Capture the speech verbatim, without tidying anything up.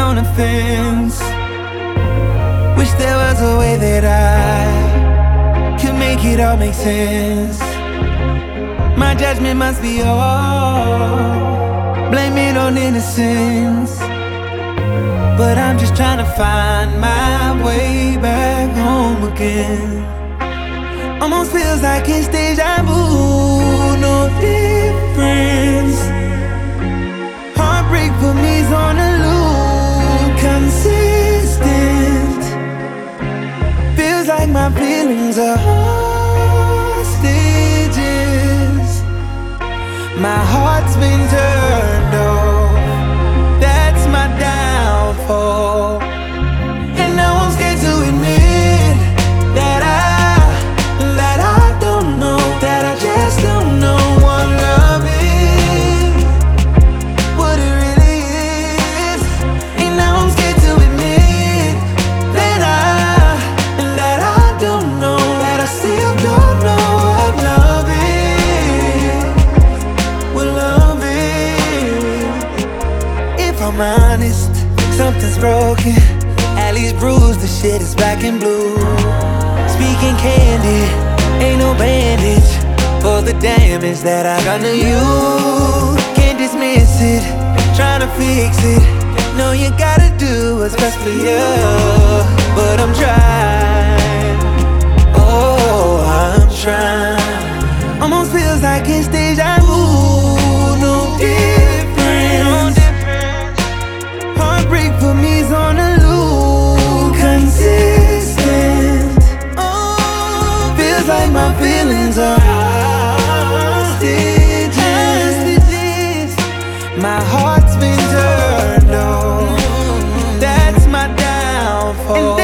on the fence. Wish there was a way that I could make it all make sense. My judgment must be all, blame it on innocence. But I'm just trying to find my way back home again. Almost feels like it's deja vu, no difference. Heartbreak for me's on a loop, consistent. Feels like my feelings are hostages. My heart's been turned off, that's my downfall. And now I'm scared to admit that I, that I don't know, that I just don't know what love is, what it really is. And now I'm scared to admit that I, that I don't know, that I still don't know what love is, what love is. If I'm honest, something's broken. At least bruised, the shit is black and blue. Speaking candid, ain't no bandage for the damage that I done to you. Can't dismiss it, trying to fix it. No, you gotta do what's best for you. But I'm trying, oh, I'm trying. Almost feels like it's deja vu, no difference. Heartbreak for me's on a loop, consistent. Oh, feels like my feelings are hostages. My heart's been turned on, that's my downfall.